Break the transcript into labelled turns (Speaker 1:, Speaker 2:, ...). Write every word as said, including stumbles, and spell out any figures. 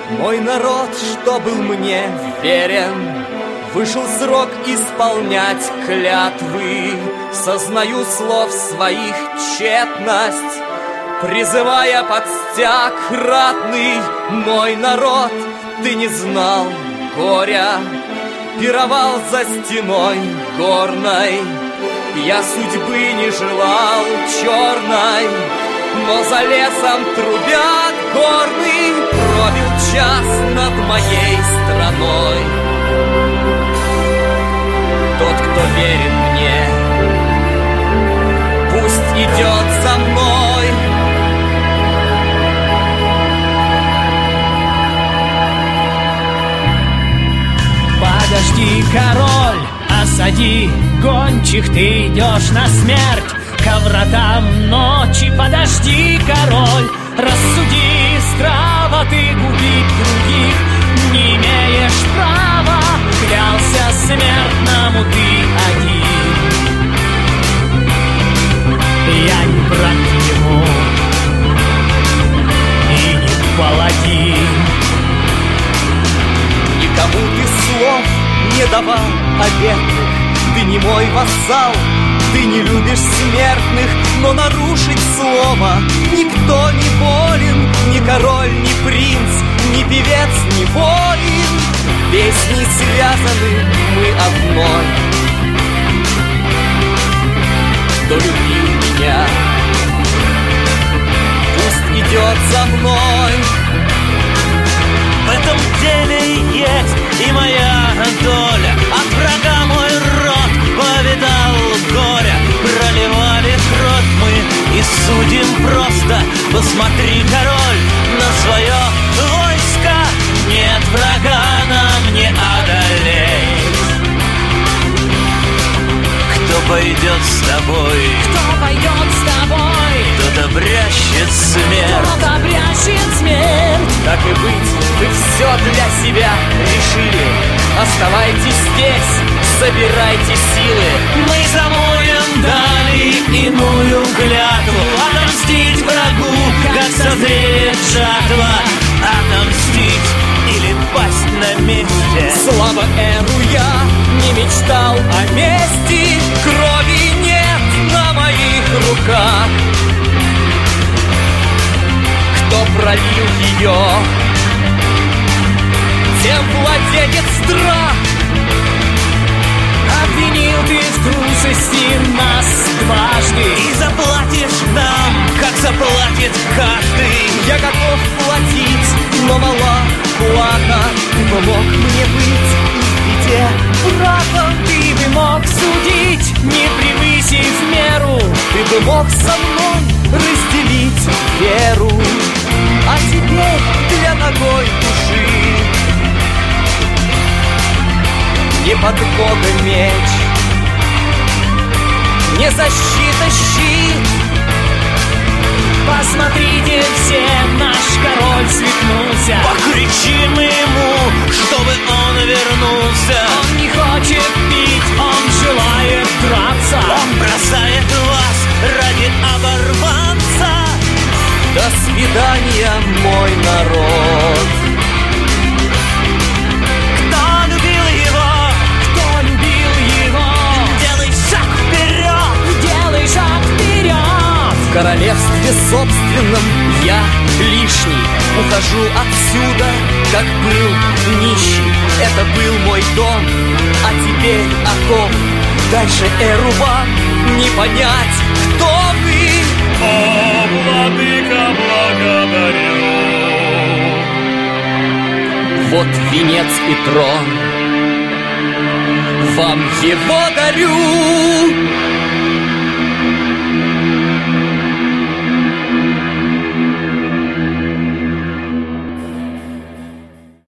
Speaker 1: Мой народ, что был мне верен, вышел срок исполнять клятвы. Сознаю слов своих тщетность, призывая под стяг ратный. Мой народ, ты не знал горя, пировал за стеной горной. Я судьбы не желал черной, но за лесом трубят горный. Пробил час над моей страной. Тот, кто верит мне, пусть идет за мной.
Speaker 2: Подожди, король, осади гончих, ты идешь на смерть. Ко вратам ночи подожди, король, рассуди, здраво ты губить других не имеешь права. Клялся смертному ты один. Я не брат ему и не паладин.
Speaker 1: Никому ты слов не давал обетных, ты не мой вассал, ты не любишь смертных. Но нарушить слово никто не волен, ни король, ни принц, ни певец не волен. Песни связаны мы одной. Кто любил меня, пусть идет за мной.
Speaker 3: В этом деле есть и моя доля. От врага мой род повидал горя. Проливали кровь мы и судим просто. Посмотри, король, на свое войско. Нет врага нам не одолеть. Кто пойдет с тобой?
Speaker 2: Кто пойдет с тобой?
Speaker 3: Тот обрящет смерть.
Speaker 2: Тот обрящет смерть.
Speaker 1: Так и быть, вы все для себя решили. Оставайтесь здесь, собирайте силы.
Speaker 3: Мы замоем дали иную клятву. Отомстить врагу, как созреет жатва. Отомстить или пасть на месте.
Speaker 1: Слава Эру, я не мечтал о мести. Крови нет на моих руках. Кто пролил ее, тем владеет страх.
Speaker 2: Обвинил ты в трусости нас дважды.
Speaker 3: И заплатишь нам, как заплатит каждый.
Speaker 1: Я готов платить, но мала плата. Ты помог мне быть в беде братом.
Speaker 2: Ты бы мог судить, не превысив меру.
Speaker 1: Ты бы мог со мной разделить веру. А теперь для ногой души не подмога меч, не защита щит.
Speaker 2: Посмотрите все, наш король светнулся.
Speaker 3: Покричим ему, чтобы он вернулся.
Speaker 2: Он не хочет пить, он желает драться.
Speaker 3: Он бросает вас ради оборванца.
Speaker 1: До свидания, мой народ.
Speaker 3: Кто любил его?
Speaker 2: Кто любил его?
Speaker 3: Делай шаг вперед!
Speaker 2: Делай шаг вперед!
Speaker 1: В королевстве собственном я лишний. Ухожу отсюда, как был нищий. Это был мой дом, а теперь окоп. Дальше Эруба не понять, кто вы.
Speaker 4: О, владыка, благодарю.
Speaker 1: Вот венец и трон, вам его дарю.